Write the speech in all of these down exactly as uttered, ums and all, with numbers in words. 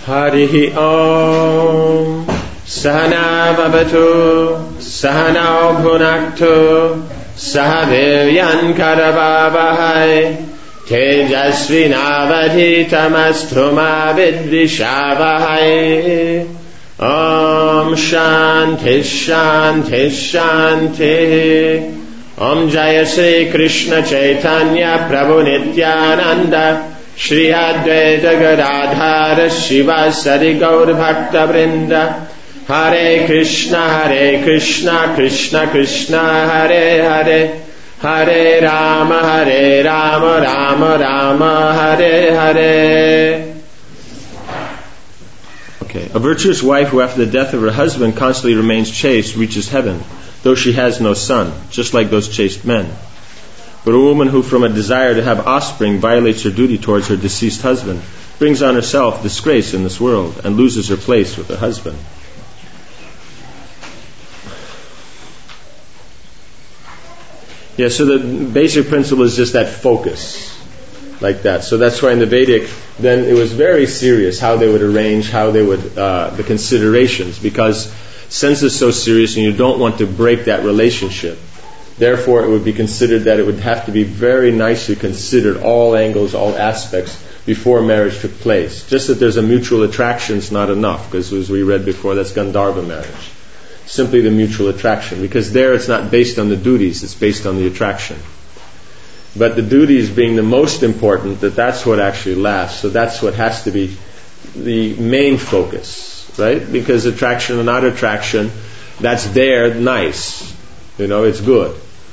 Harihi Om Sahana Vavatu Sahana Bhunaktu Sahaviryan Karavavahai Tejasvi Navadhitamastu Ma Vidvishavahai. Om Shanti Shanti Shanti. Om Jaya Sri Krishna Chaitanya Prabhu Nityananda Shri Advaita Gadadhara Shivasari Gaur Bhakta Vrinda. Hare Krishna Hare Krishna Krishna Krishna Hare Hare Hare Rama Hare Rama Rama Rama Hare Hare. Okay. A virtuous wife who after the death of her husband constantly remains chaste reaches heaven, though she has no son, just like those chaste men. But a woman who from a desire to have offspring violates her duty towards her deceased husband brings on herself disgrace in this world and loses her place with her husband. Yeah, so the basic principle is just that focus, like that. So that's why in the Vedic, then it was very serious how they would arrange, how they would, uh, the considerations, because since it's so serious and you don't want to break that relationship, therefore it would be considered that it would have to be very nicely considered, all angles, all aspects, before marriage took place. Just that there's a mutual attraction is not enough, because as we read before, that's Gandharva marriage. Simply the mutual attraction, because there it's not based on the duties, it's based on the attraction. But the duties being the most important, that that's what actually lasts. So that's what has to be the main focus, right? Because attraction or not attraction, that's there, nice, you know, it's good.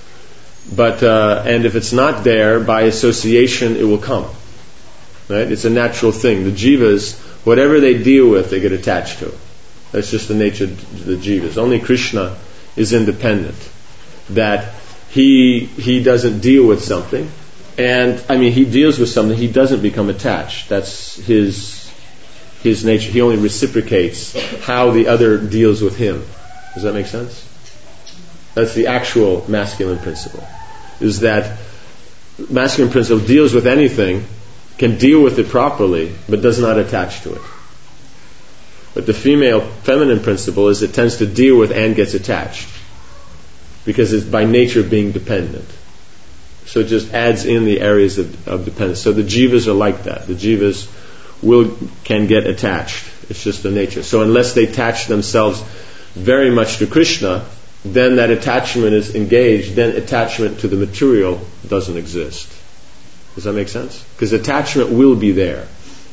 But uh, and if it's not there, by association, it will come, right? It's a natural thing. The jivas, whatever they deal with, they get attached to. That's just the nature of the jivas. Only Krishna is independent. That he he doesn't deal with something, and I mean he deals with something. He doesn't become attached. That's his his nature. He only reciprocates how the other deals with him. Does that make sense? That's the actual masculine principle. Is that masculine principle deals with anything, can deal with it properly, but does not attach to it. But the female, feminine principle is it tends to deal with and gets attached, because it's by nature being dependent. So it just adds in the areas of, of dependence. So the jivas are like that. The jivas will can get attached. It's just the nature. So unless they attach themselves very much to Krishna, then that attachment is engaged. Then attachment to the material doesn't exist. Does that make sense? Because attachment will be there.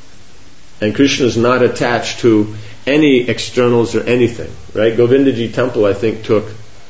And Krishna is not attached to any externals or anything, right? Govindaji temple, I think, took,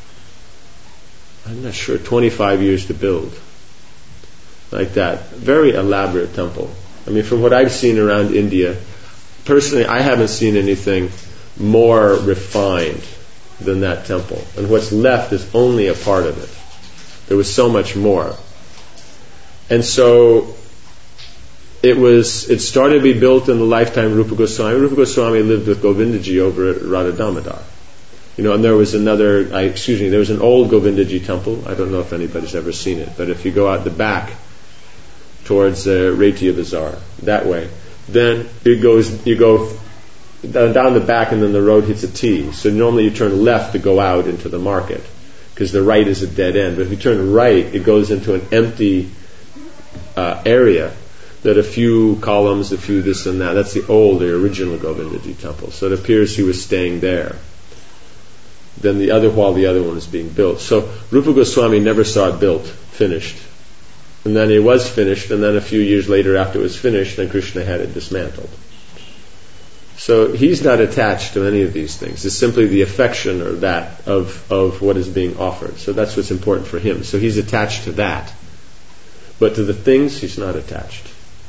I'm not sure, twenty-five years to build. Like that. Very elaborate temple. I mean, from what I've seen around India, personally, I haven't seen anything more refined than that temple. And what's left is only a part of it. There was so much more. And so It was. It started to be built in the lifetime of Rupa Goswami. Rupa Goswami lived with Govindaji over at Radha Damodar. You know, and there was another. I, excuse me. There was an old Govindaji temple. I don't know if anybody's ever seen it, but if you go out the back towards uh, Ratia Bazaar that way, then it goes. You go down the back, and then the road hits a T. So normally you turn left to go out into the market, because the right is a dead end. But if you turn right, it goes into an empty uh, area. That a few columns, a few this and that. That's the old, the original Govindaji temple. So it appears he was staying there. Then the other, while the other one was being built. So Rupa Goswami never saw it built, finished. And then it was finished, and then a few years later after it was finished, then Krishna had it dismantled. So he's not attached to any of these things. It's simply the affection or that of, of what is being offered. So that's what's important for him. So he's attached to that. But to the things, he's not attached.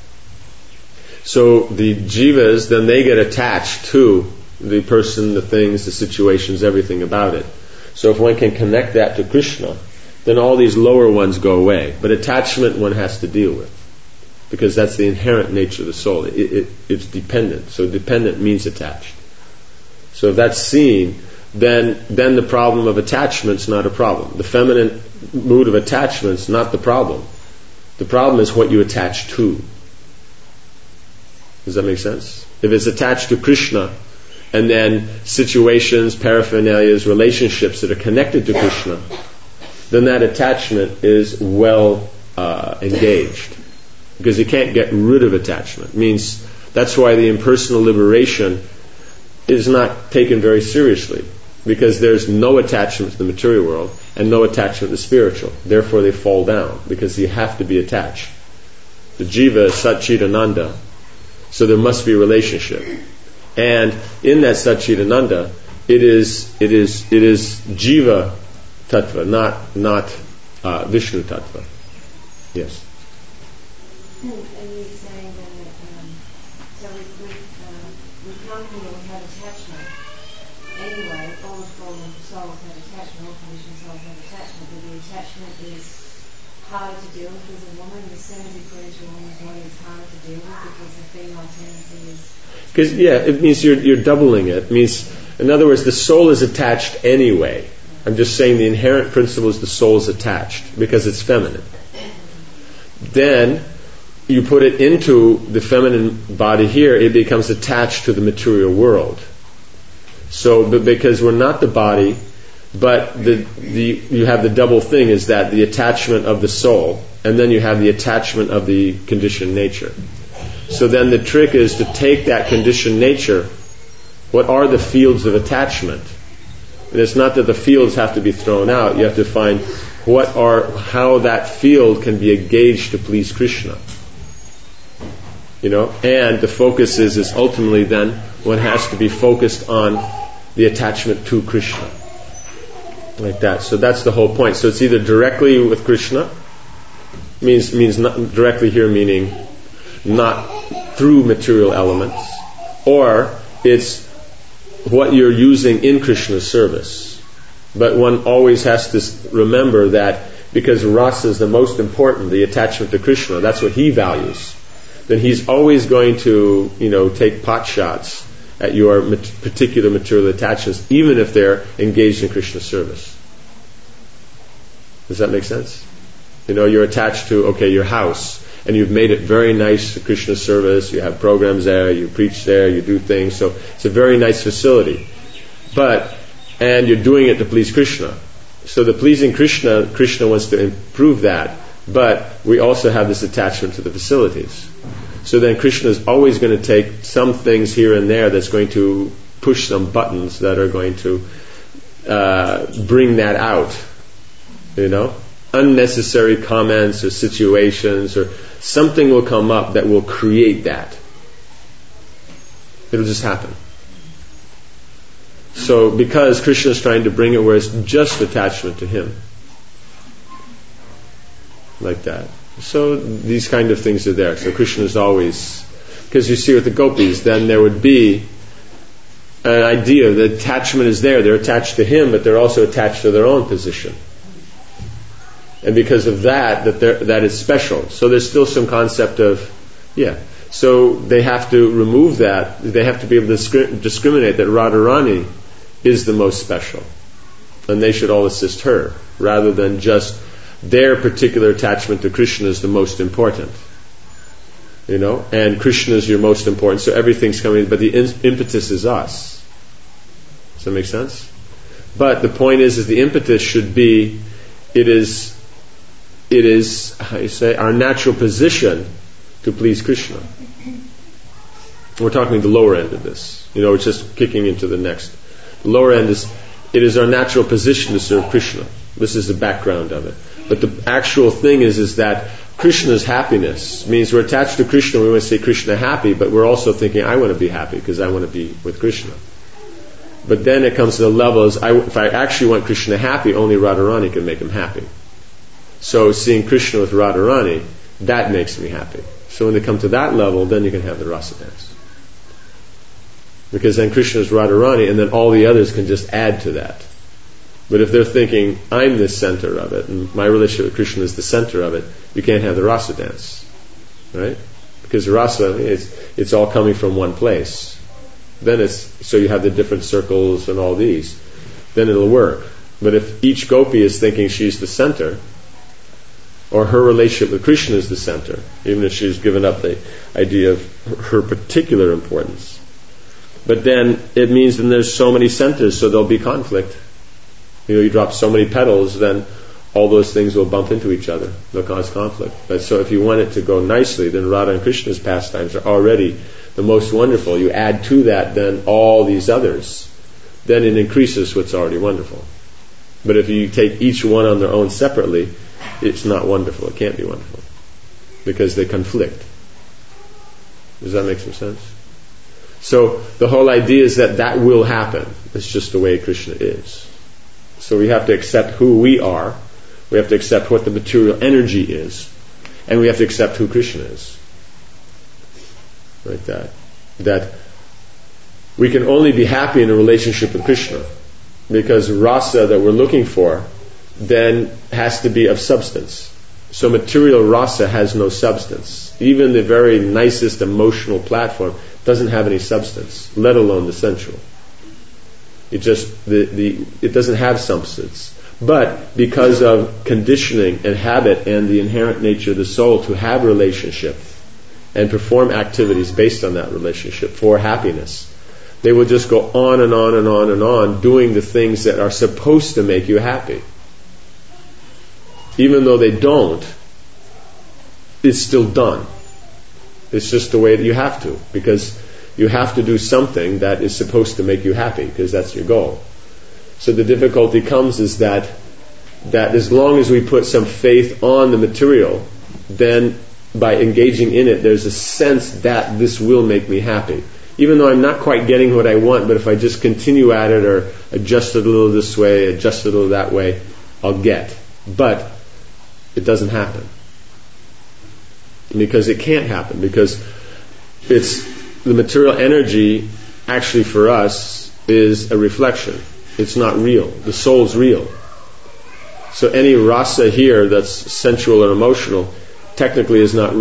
So the jivas, then they get attached to the person, the things, the situations, everything about it. So if one can connect that to Krishna, then all these lower ones go away. But attachment one has to deal with, because that's the inherent nature of the soul. It, it, it's dependent. So dependent means attached. So if that's seen, then then the problem of attachment's not a problem. The feminine mood of attachment's not the problem. The problem is what you attach to. Does that make sense? If it's attached to Krishna, and then situations, paraphernalias, relationships that are connected to Krishna, then that attachment is well uh, engaged. Because you can't get rid of attachment. It means that's why the impersonal liberation is not taken very seriously. Because there's no attachment to the material world and no attachment to the spiritual. Therefore they fall down, because you have to be attached. The jiva is Satchidananda, so there must be a relationship. And in that Satchidananda, it is it is it is jiva tattva, not not uh, Vishnu tattva. Yes. And you're saying that um, so with with, uh, with non-people we have attachment. Anyway, all the fallen souls have attachment, all conditioned souls have attachment, but the attachment is harder to deal with as a woman. The synergy put into a woman's body is harder to deal with because the female tendency is... Because, yeah, it means you're, you're doubling it. It means, in other words, the soul is attached anyway. I'm just saying the inherent principle is the soul is attached because it's feminine. Then you put it into the feminine body here, it becomes attached to the material world. So, but because we're not the body, but the, the you have the double thing is that the attachment of the soul, and then you have the attachment of the conditioned nature. So then the trick is to take that conditioned nature. What are the fields of attachment? And it's not that the fields have to be thrown out. You have to find what are how that field can be engaged to please Krishna. You know, and the focus is is ultimately then one has to be focused on the attachment to Krishna. Like that. So that's the whole point. So it's either directly with Krishna, means means not directly here meaning not through material elements, or it's what you're using in Krishna's service. But one always has to remember that because rasa is the most important, the attachment to Krishna, that's what he values, then he's always going to, you know, take pot shots at your mat- particular material attachments, even if they're engaged in Krishna's service. Does that make sense? You know, you're attached to, okay, your house, and you've made it very nice to Krishna's service, you have programs there, you preach there, you do things, so it's a very nice facility. But, and you're doing it to please Krishna. So the pleasing Krishna, Krishna wants to improve that, but we also have this attachment to the facilities. So then Krishna is always going to take some things here and there that's going to push some buttons that are going to uh, bring that out. You know? Unnecessary comments or situations or something will come up that will create that. It'll just happen. So because Krishna is trying to bring it where it's just attachment to him. Like that. So these kind of things are there. So Krishna is always, because you see with the gopis, then there would be an idea that attachment is there. They're attached to him, but they're also attached to their own position. And because of that, that that is special. So there's still some concept of, yeah. So they have to remove that. They have to be able to discri- discriminate that Radharani is the most special. And they should all assist her, rather than just their particular attachment to Krishna is the most important. You know? And Krishna is your most important, so everything's coming, but the in- impetus is us. Does that make sense? But the point is, is the impetus should be, it is, it is, how you say, our natural position to please Krishna. We're talking the lower end of this. You know, it's just kicking into the next. The lower end is, it is our natural position to serve Krishna. This is the background of it. But the actual thing is, is that Krishna's happiness means we're attached to Krishna. We want to say Krishna happy, but we're also thinking, I want to be happy because I want to be with Krishna. But then it comes to the level is, I, if I actually want Krishna happy, only Radharani can make him happy. So seeing Krishna with Radharani, that makes me happy. So when they come to that level, then you can have the rasa dance. Because then Krishna is Radharani, and then all the others can just add to that. But if they're thinking, I'm the center of it, and my relationship with Krishna is the center of it, you can't have the rasa dance. Right? Because rasa, it's, it's all coming from one place. Then it's, so you have the different circles and all these. Then it'll work. But if each gopi is thinking she's the center, or her relationship with Krishna is the center, even if she's given up the idea of her particular importance. But then it means then there's so many centers, so there'll be conflict. You know, you drop so many petals, then all those things will bump into each other. They'll cause conflict. But so if you want it to go nicely, then Radha and Krishna's pastimes are already the most wonderful. You add to that then all these others, then it increases what's already wonderful. But if you take each one on their own separately, it's not wonderful. It can't be wonderful. Because they conflict. Does that make some sense? So the whole idea is that that will happen. It's just the way Krishna is. So we have to accept who we are. We have to accept what the material energy is. And we have to accept who Krishna is. Like that. That we can only be happy in a relationship with Krishna. Because rasa that we're looking for then has to be of substance. So material rasa has no substance. Even the very nicest emotional platform doesn't have any substance, let alone the sensual. It just the, the it doesn't have substance. But because of conditioning and habit and the inherent nature of the soul to have relationship and perform activities based on that relationship for happiness, they will just go on and on and on and on doing the things that are supposed to make you happy. Even though they don't, it's still done. It's just the way that you have to, because you have to do something that is supposed to make you happy, because that's your goal. So the difficulty comes is that that as long as we put some faith on the material, then by engaging in it, there's a sense that this will make me happy. Even though I'm not quite getting what I want, but if I just continue at it or adjust it a little this way, adjust it a little that way, I'll get. But it doesn't happen. Because it can't happen. Because it's the material energy actually for us is a reflection. It's not real. The soul's real. So any rasa here that's sensual or emotional technically is not real.